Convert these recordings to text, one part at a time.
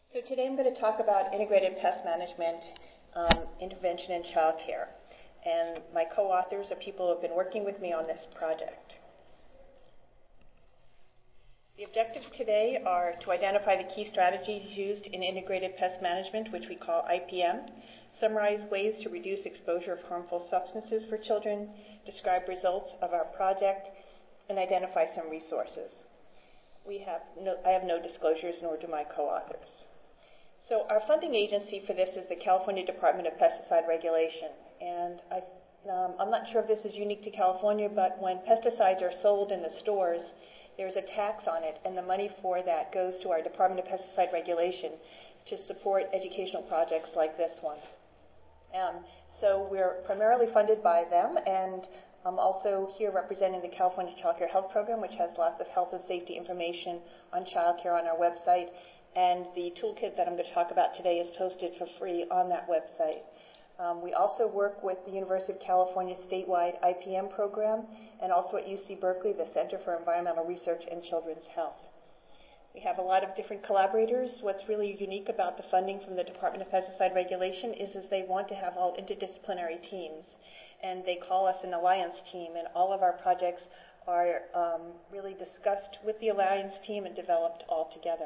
So today I'm going to talk about integrated pest management, intervention in child care. And my co-authors are people who have been working with me on this project. The objectives today are to identify the key strategies used in integrated pest management, which we call IPM, summarize ways to reduce exposure of harmful substances for children, describe results of our project, and identify some resources. I have no disclosures, nor do my co-authors. So our funding agency for this is the California Department of Pesticide Regulation. And I'm not sure if this is unique to California, but when pesticides are sold in the stores, there's a tax on it, and the money for that goes to our Department of Pesticide Regulation to support educational projects like this one. So we're primarily funded by them, and I'm also here representing the California Child Care Health Program, which has lots of health and safety information on child care on our website. And the toolkit that I'm going to talk about today is posted for free on that website. We also work with the University of California statewide IPM program, and also at UC Berkeley, the Center for Environmental Research and Children's Health. We have a lot of different collaborators. What's really unique about the funding from the Department of Pesticide Regulation is they want to have all interdisciplinary teams, and they call us an alliance team, and all of our projects are really discussed with the alliance team and developed all together.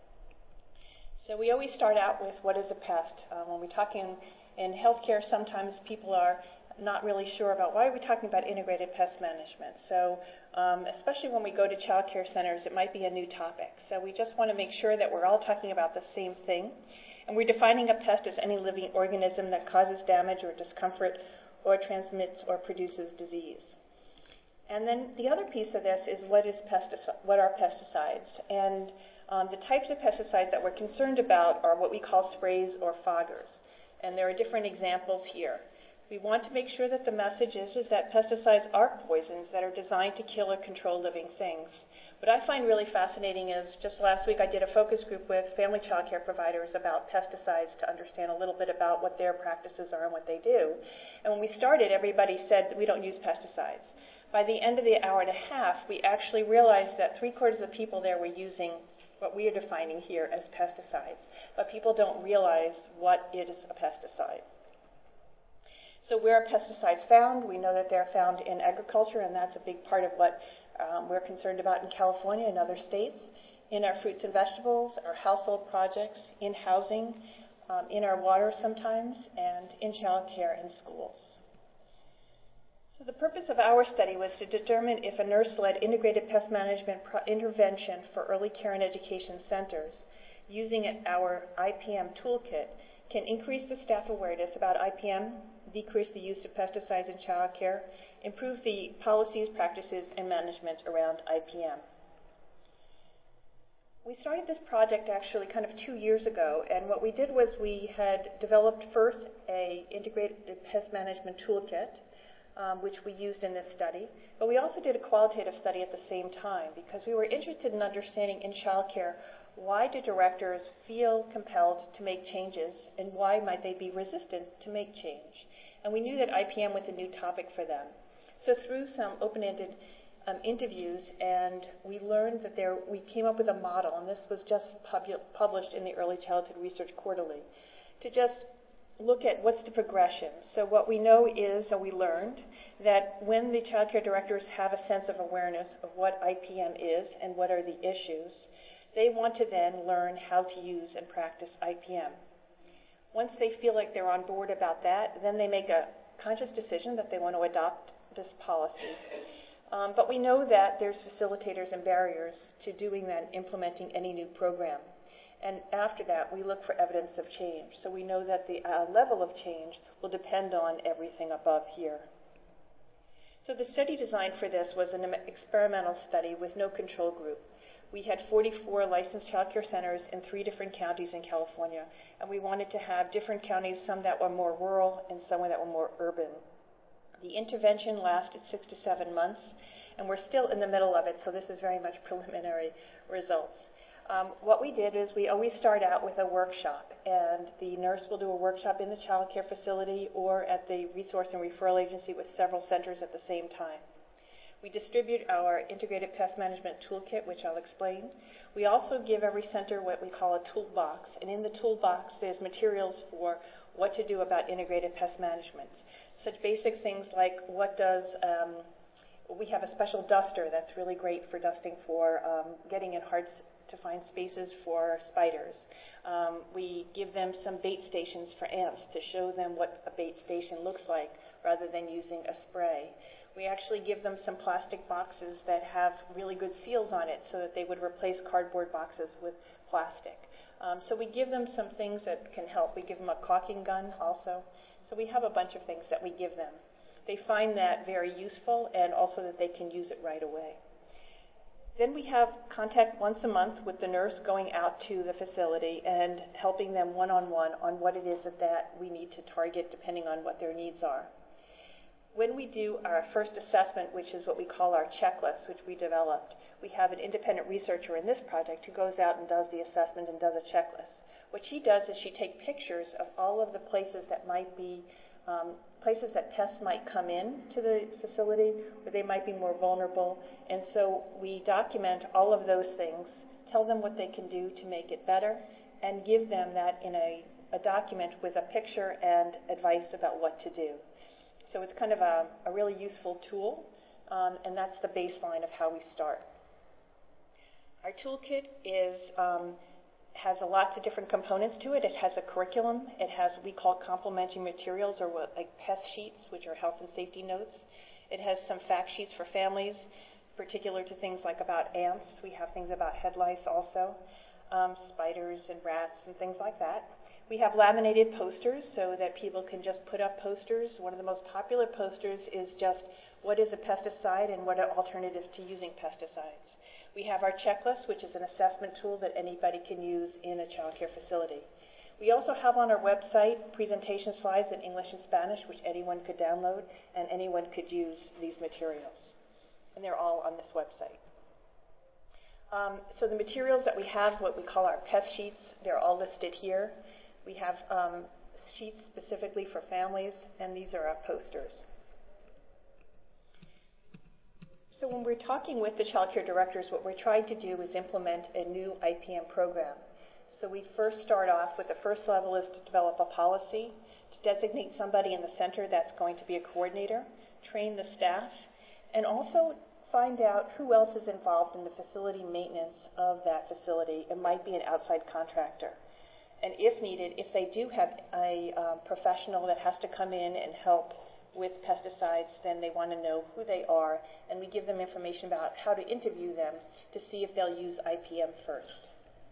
So we always start out with what is a pest. When we talk in healthcare, sometimes people are not really sure about why are we talking about integrated pest management. So especially when we go to child care centers, it might be a new topic. So we just want to make sure that we're all talking about the same thing. And we're defining a pest as any living organism that causes damage or discomfort or transmits or produces disease. And then the other piece of this is what are pesticides? And the types of pesticides that we're concerned about are what we call sprays or foggers. And there are different examples here. We want to make sure that the message is that pesticides are poisons that are designed to kill or control living things. What I find really fascinating is just last week I did a focus group with family child care providers about pesticides to understand a little bit about what their practices are and what they do. And when we started, everybody said that we don't use pesticides. By the end of the hour and a half, we actually realized that 3/4 of the people there were using what we are defining here as pesticides, but people don't realize what is a pesticide. So where are pesticides found? We know that they're found in agriculture, and that's a big part of what we're concerned about in California and other states, in our fruits and vegetables, our household projects, in housing, in our water sometimes, and in child care and schools. So the purpose of our study was to determine if a nurse-led integrated pest management intervention for early care and education centers using our IPM toolkit can increase the staff awareness about IPM, decrease the use of pesticides in child care, improve the policies, practices, and management around IPM. We started this project actually kind of 2 years ago, and what we did was we had developed first an integrated pest management toolkit, which we used in this study. But we also did a qualitative study at the same time because we were interested in understanding in childcare why do directors feel compelled to make changes and why might they be resistant to make change. And we knew that IPM was a new topic for them. So through some open-ended interviews, and we learned that we came up with a model, and this was just published in the Early Childhood Research Quarterly, to just look at what's the progression. So what we know is, or we learned, that when the child care directors have a sense of awareness of what IPM is and what are the issues, they want to then learn how to use and practice IPM. Once they feel like they're on board about that, then they make a conscious decision that they want to adopt this policy. But we know that there's facilitators and barriers to doing that and implementing any new program. And after that, we look for evidence of change. So we know that the level of change will depend on everything above here. So the study design for this was an experimental study with no control group. We had 44 licensed child care centers in 3 different counties in California, and we wanted to have different counties, some that were more rural and some that were more urban. The intervention lasted 6 to 7 months, and we're still in the middle of it, so this is very much preliminary results. What we did is we always start out with a workshop, and the nurse will do a workshop in the child care facility or at the resource and referral agency with several centers at the same time. We distribute our integrated pest management toolkit, which I'll explain. We also give every center what we call a toolbox, and in the toolbox there's materials for what to do about integrated pest management. Such basic things like we have a special duster that's really great for dusting for getting in hard to find spaces for spiders. We give them some bait stations for ants to show them what a bait station looks like rather than using a spray. We actually give them some plastic boxes that have really good seals on it so that they would replace cardboard boxes with plastic. So we give them some things that can help. We give them a caulking gun also. So we have a bunch of things that we give them. They find that very useful and also that they can use it right away. Then we have contact once a month with the nurse going out to the facility and helping them one-on-one on what it is that we need to target depending on what their needs are. When we do our first assessment, which is what we call our checklist, which we developed, we have an independent researcher in this project who goes out and does the assessment and does a checklist. What she does is she takes pictures of all of the places that might be places that pests might come in to the facility, where they might be more vulnerable. And so we document all of those things, tell them what they can do to make it better, and give them that in a document with a picture and advice about what to do. So it's kind of a really useful tool, and that's the baseline of how we start. Our toolkit has a lots of different components to it. It has a curriculum. It has what we call complementary materials, or like pest sheets, which are health and safety notes. It has some fact sheets for families, particular to things like about ants. We have things about head lice also, spiders and rats and things like that. We have laminated posters so that people can just put up posters. One of the most popular posters is just what is a pesticide and what are alternatives to using pesticides. We have our checklist, which is an assessment tool that anybody can use in a child care facility. We also have on our website presentation slides in English and Spanish, which anyone could download, and anyone could use these materials. And they're all on this website. So the materials that we have, what we call our pest sheets, they're all listed here. We have sheets specifically for families, and these are our posters. So when we're talking with the child care directors, what we're trying to do is implement a new IPM program. So we first start off with the first level is to develop a policy, to designate somebody in the center that's going to be a coordinator, train the staff, and also find out who else is involved in the facility maintenance of that facility. It might be an outside contractor. And if needed, if they do have a professional that has to come in and help with pesticides, then they want to know who they are, and we give them information about how to interview them to see if they'll use IPM first.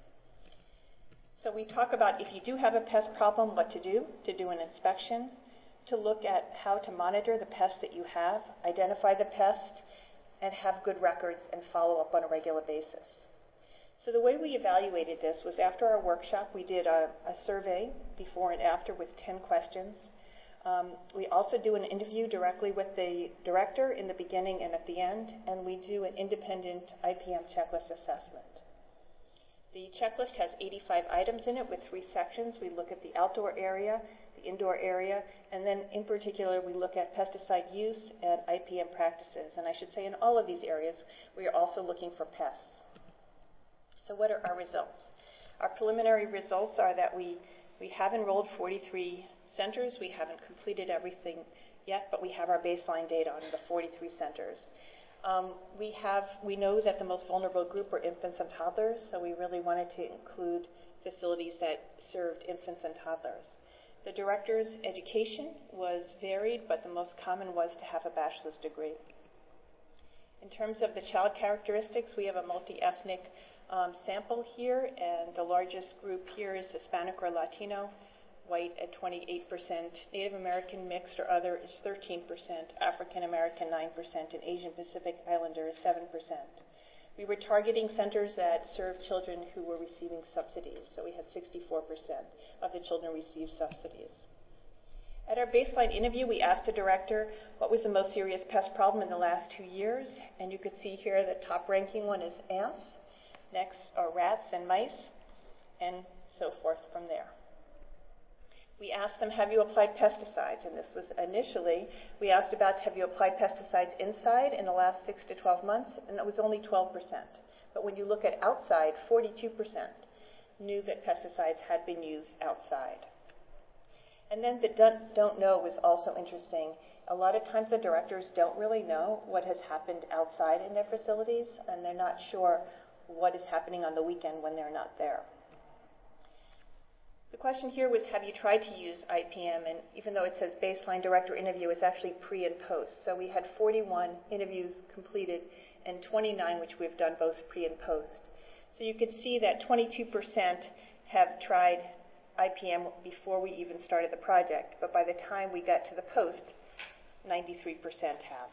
So we talk about if you do have a pest problem, what to do an inspection, to look at how to monitor the pest that you have, identify the pest, and have good records and follow up on a regular basis. So the way we evaluated this was after our workshop, we did a survey before and after with 10 questions. We also do an interview directly with the director in the beginning and at the end, and we do an independent IPM checklist assessment. The checklist has 85 items in it with 3 sections. We look at the outdoor area, the indoor area, and then in particular we look at pesticide use and IPM practices. And I should say in all of these areas we are also looking for pests. So what are our results? Our preliminary results are that we have enrolled 43 centers. We haven't completed everything yet, but we have our baseline data on the 43 centers. We know that the most vulnerable group are infants and toddlers, so we really wanted to include facilities that served infants and toddlers. The director's education was varied, but the most common was to have a bachelor's degree. In terms of the child characteristics, we have a multi-ethnic sample here, and the largest group here is Hispanic or Latino, white at 28%, Native American mixed or other is 13%, African American 9%, and Asian Pacific Islander is 7%. We were targeting centers that served children who were receiving subsidies, so we had 64% of the children receive subsidies. At our baseline interview, we asked the director what was the most serious pest problem in the last 2 years, and you could see here the top ranking one is ants, next are rats and mice, and so forth from there. We asked them, have you applied pesticides? And this was initially, we asked about, have you applied pesticides inside in the last 6 to 12 months? And it was only 12%. But when you look at outside, 42% knew that pesticides had been used outside. And then the don't know was also interesting. A lot of times the directors don't really know what has happened outside in their facilities, and they're not sure what is happening on the weekend when they're not there. The question here was, have you tried to use IPM? And even though it says baseline director interview, it's actually pre and post. So we had 41 interviews completed and 29 which we've done both pre and post. So you could see that 22% have tried IPM before we even started the project, but by the time we got to the post, 93% have.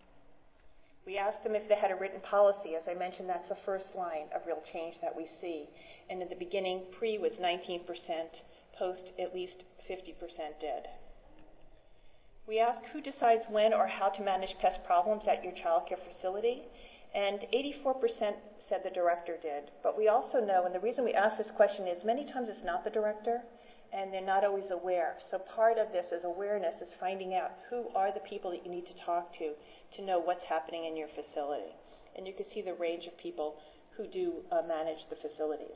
We asked them if they had a written policy. As I mentioned, that's the first line of real change that we see. And in the beginning, pre was 19%, post at least 50% did. We asked who decides when or how to manage pest problems at your child care facility, and 84% said the director did. But we also know, and the reason we ask this question is many times it's not the director, and they're not always aware. So part of this is awareness, is finding out who are the people that you need to talk to know what's happening in your facility. And you can see the range of people who do manage the facilities.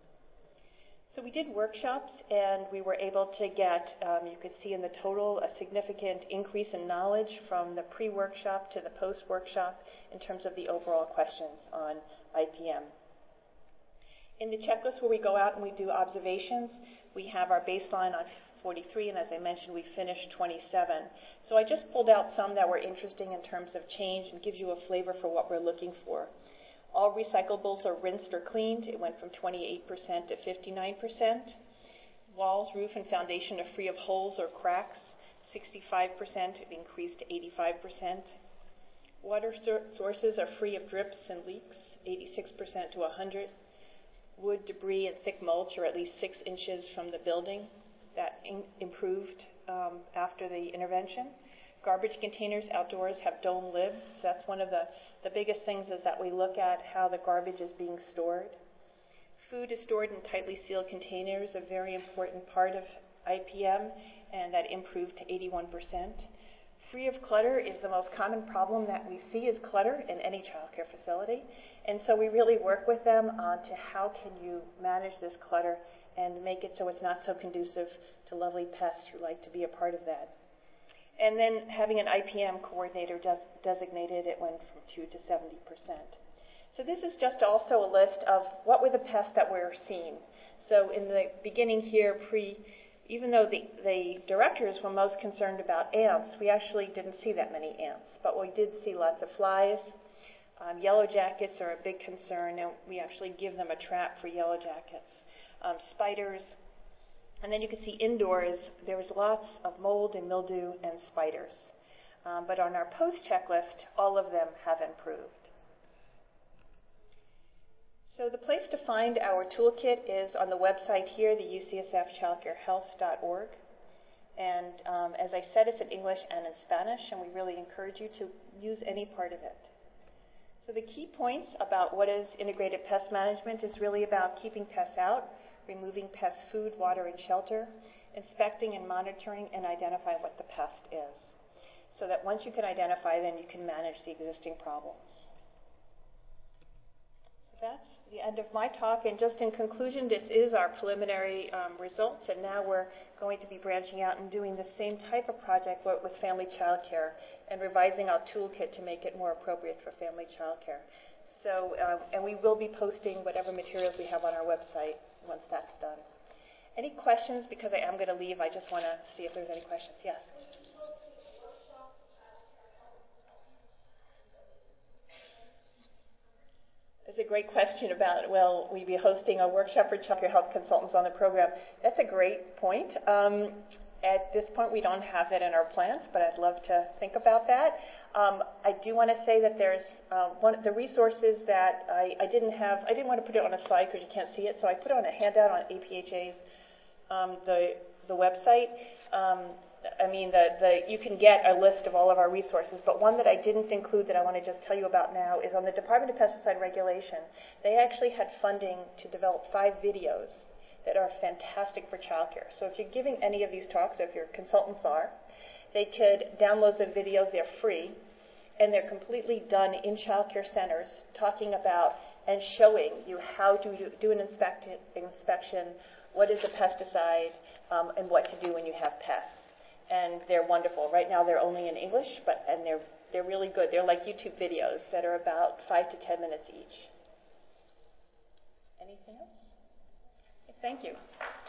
So we did workshops, and we were able to get, you could see in the total, a significant increase in knowledge from the pre-workshop to the post-workshop in terms of the overall questions on IPM. In the checklist where we go out and we do observations, we have our baseline on 43, and as I mentioned, we finished 27. So I just pulled out some that were interesting in terms of change and gives you a flavor for what we're looking for. All recyclables are rinsed or cleaned. It went from 28% to 59%. Walls, roof, and foundation are free of holes or cracks. 65%, it increased to 85%. Water sources are free of drips and leaks, 86% to 100%. Wood, debris, and thick mulch are at least 6 inches from the building. That improved after the intervention. Garbage containers outdoors have dome lids. That's one of the biggest things, is that we look at how the garbage is being stored. Food is stored in tightly sealed containers, a very important part of IPM, and that improved to 81%. Free of clutter is the most common problem that we see, is clutter in any child care facility. And so we really work with them on to how can you manage this clutter and make it so it's not so conducive to lovely pests who like to be a part of that. And then having an IPM coordinator designated, it went from 2 to 70%. So this is just also a list of what were the pests that we're seeing. So in the beginning here, even though the directors were most concerned about ants, we actually didn't see that many ants. But we did see lots of flies. Yellow jackets are a big concern, and we actually give them a trap for yellow jackets. Spiders. And then you can see indoors, there was lots of mold and mildew and spiders. But on our post checklist, all of them have improved. So the place to find our toolkit is on the website here, the ucsfchildcarehealth.org. And as I said, it's in English and in Spanish, and we really encourage you to use any part of it. So the key points about what is integrated pest management is really about keeping pests out, removing pest food, water, and shelter, inspecting and monitoring and identifying what the pest is. So that once you can identify them, you can manage the existing problems. So that's the end of my talk. And just in conclusion, this is our preliminary results. And now we're going to be branching out and doing the same type of project but with family child care and revising our toolkit to make it more appropriate for family child care. So, and we will be posting whatever materials we have on our website once that's done. Any questions? Because I am going to leave, I just want to see if there's any questions. Yes? That's a great question about, will we be hosting a workshop for child care health consultants on the program? That's a great point. At this point, we don't have that in our plans, but I'd love to think about that. I do want to say that there's one of the resources that I didn't want to put it on a slide because you can't see it, so I put it on a handout on APHA's the website. You can get a list of all of our resources, but one that I didn't include that I want to just tell you about now is on the Department of Pesticide Regulation. They actually had funding to develop 5 videos that are fantastic for childcare. So if you're giving any of these talks, or if your consultants are, they could download the videos. They're free, and they're completely done in childcare centers, talking about and showing you how to do an inspection, what is a pesticide, and what to do when you have pests. And they're wonderful. Right now they're only in English, and they're really good. They're like YouTube videos that are about 5 to 10 minutes each. Anything else? Okay, thank you.